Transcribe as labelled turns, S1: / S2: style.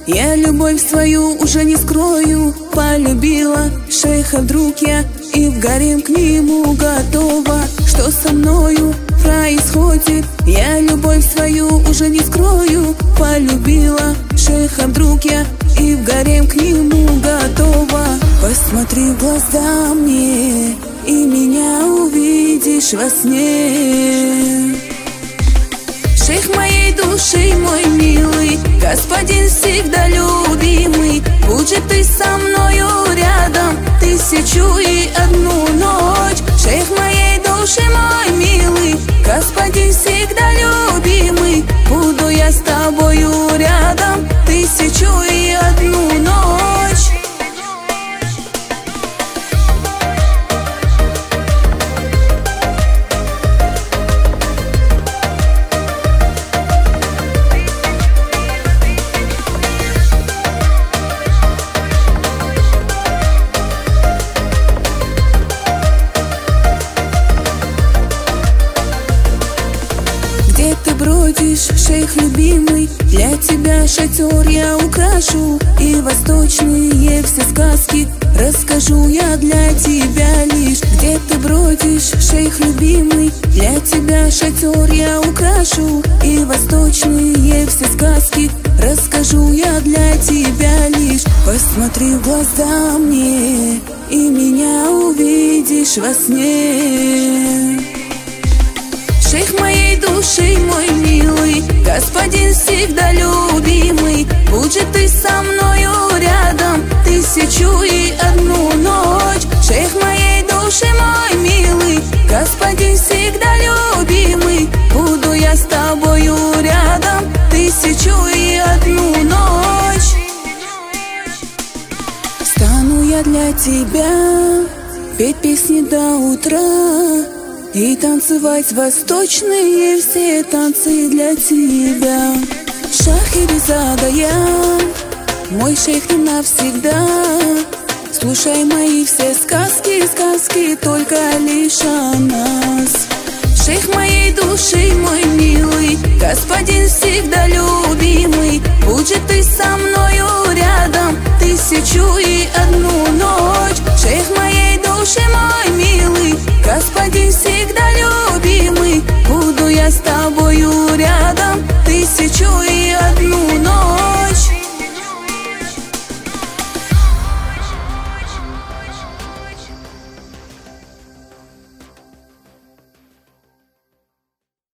S1: Я любовь свою уже не скрою. Полюбила шейха вдруг я, и в гарем к нему готова. Что со мною происходит? Я любовь свою уже не скрою. Полюбила шейха вдруг я, и в гарем к нему готова. Посмотри в глаза мне, и меня увидишь во сне. Шейх моей души, мой милый, господин всегда любимый. Будь же ты со мною рядом 1001 ночь. Шейх моей души, мой милый, господин всегда любимый. Буду я с тобою рядом 1001 ночь. Где ты бродишь, шейх любимый? Для тебя шатер я украшу, и восточные все сказки расскажу я для тебя лишь. Где ты бродишь, шейх любимый? Для тебя шатер я украшу, и восточные все сказки расскажу я для тебя лишь. Посмотри в глаза мне, и меня увидишь во сне. Шейх моей души, мой милый, господин всегда любимый. Будь же ты со мною рядом 1001 ночь. Шейх моей души, мой милый, господин всегда любимый. Буду я с тобою рядом 1001 ночь. Стану я для тебя петь песни до утра и танцевать восточные все танцы для тебя. Шахерезада я, мой шейх не навсегда. Слушай мои все сказки, сказки только лишь о нас. Шейх моей души, мой милый, господин всегда любимый. Будь же ты со мною рядом 1001 ночь. Шейх моей души, мой милый, господин всегда любимый. Буду я с тобою рядом